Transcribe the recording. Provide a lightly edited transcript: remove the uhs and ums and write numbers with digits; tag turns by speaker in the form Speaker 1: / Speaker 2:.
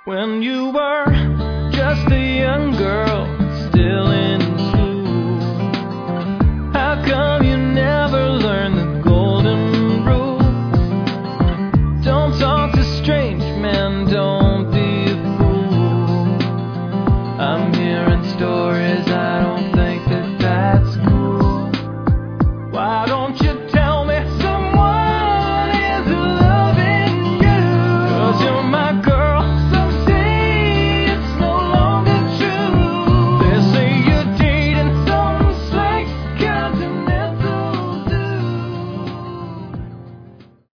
Speaker 1: When you were just a young girl, still in school, how come you never learned the golden rule? Don't talk to strange men, don't be a fool. I'm hearing stories